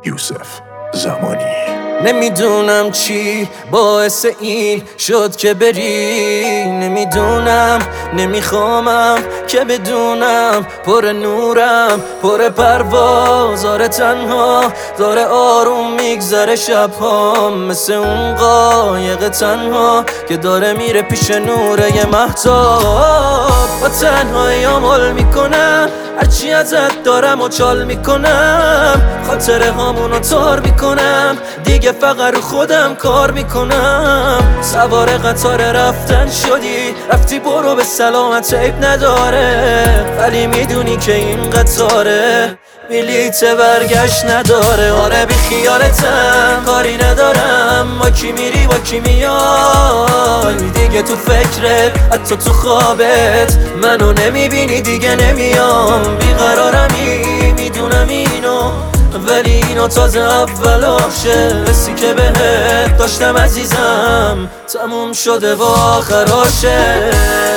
یوسف زمانی. نمیدونم چی باعث این شد که بری، نمیدونم نمیخوامم که بدونم پر نورم پر پرواز. آره تنها داره آروم میگذره شبها، مثل اون قایق تنها که داره میره پیش نوره ی مهتاب. با تنهایی عمل میکنم، هرچی ازت دارم و چال میکنم، خاطره هامونو تار میکنم، دیگه فقط رو خودم کار میکنم. سوار قطار رفتن شدی، رفتی برو به سلامت، عیب نداره، ولی میدونی که این قطاره بلیت برگشت نداره. آره بی خیالتم، کاری ندارم با کی میری با کی میای، دیگه تو فکرت حتی تو خوابت منو نمیبینی، دیگه نمیام. بیقرارمی میدونم اینو، ولی اینو تازه اولاشه. حسی که بهت داشتم عزیزم تموم شده و آخراشه.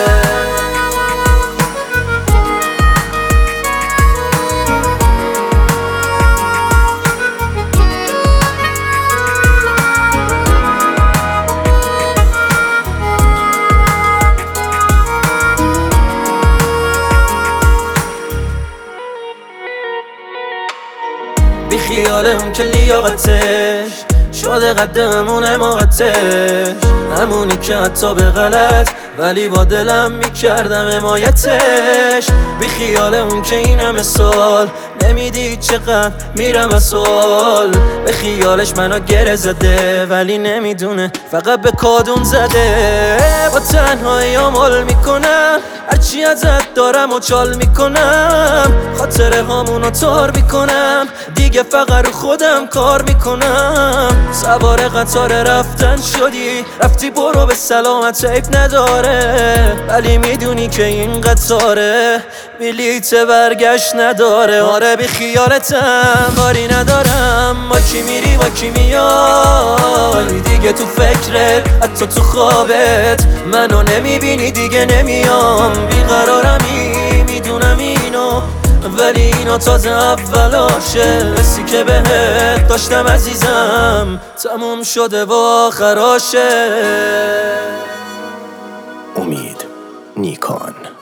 بی خیال اون که لیاقتش شده قدمون حماقتش، همونی که حتی به غلط ولی با دلم میکردم حمایتش. بی خیال اون که این همه سال نمیدید چقدر میرم از سال، به خیالش منو گره زده ولی نمیدونه فقط به کادون زده. با تنهایی عمل میکنم، هرچی ازت دارم و چال میکنم، خاطره هامونو تار میکنم، دیگه فقط رو خودم کار میکنم. سوار قطار رفتن شدی، رفتی برو به سلامت، عیب نداره، ولی میدونی که این قطاره بلیت برگشت نداره. آره بی خیالتم، کاری ندارم با کی میری با کی میای، دیگه تو فکرت حتی تو خوابت منو نمیبینی، دیگه نمیام. بیقرارمی میدونم اینو، ولی اینو تازه اولاشه. حسی که بهت داشتم عزیزم تموم شده و آخراشه. امید نیکان.